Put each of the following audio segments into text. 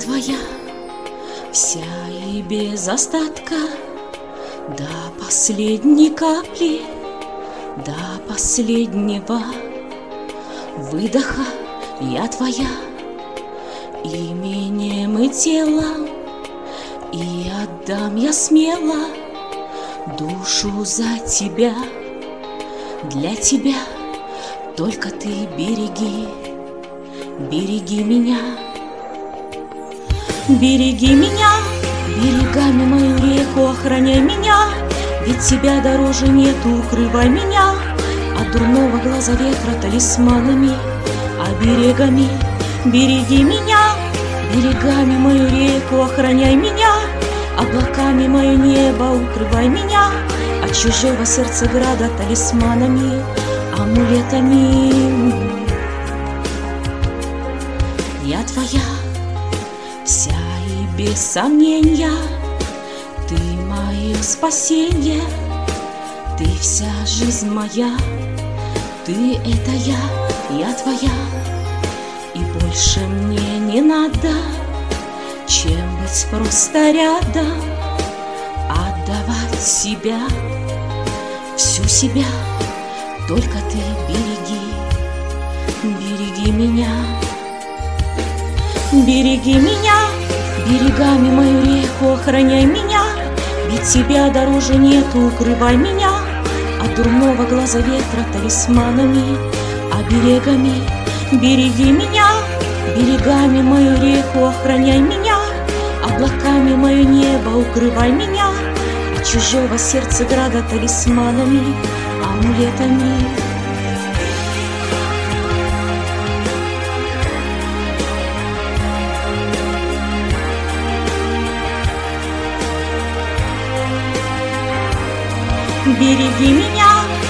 твоя, вся и без остатка, до последней капли, до последнего выдоха. Я твоя именем и телом, и отдам я смело душу за тебя. Для тебя только ты береги, береги меня. Береги меня, берегами мою реку охраняй меня, ведь тебя дороже нету, укрывай меня от дурного глаза ветра талисманами, оберегами. Береги меня, берегами мою реку охраняй меня, облаками мое небо укрывай меня от чужого сердца града талисманами, амулетами. Я твоя, вся и без сомнения, ты мое спасение, ты вся жизнь моя, ты это я твоя, и больше мне не надо, чем быть просто рядом, отдавать себя, всю себя, только ты береги, береги меня. Береги меня, берегами мою реку охраняй меня, ведь тебя дороже нету, укрывай меня от дурного глаза ветра талисманами, оберегами. Береги меня, берегами мою реку охраняй меня, облаками мое небо укрывай меня от чужого сердца града талисманами, амулетами. Береги меня,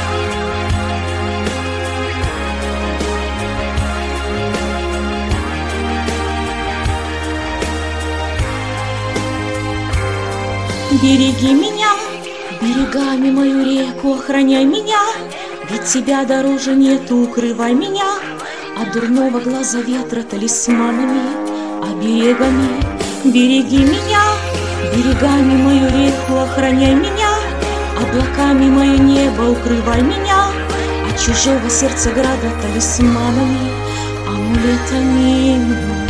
береги меня, берегами мою реку охраняй меня, ведь тебя дороже нету, укрывай меня от дурного глаза ветра талисманами, оберегами. Береги меня, берегами мою реку охраняй меня, облаками мое небо укрывай меня от чужого сердца града талисманами, амулетами.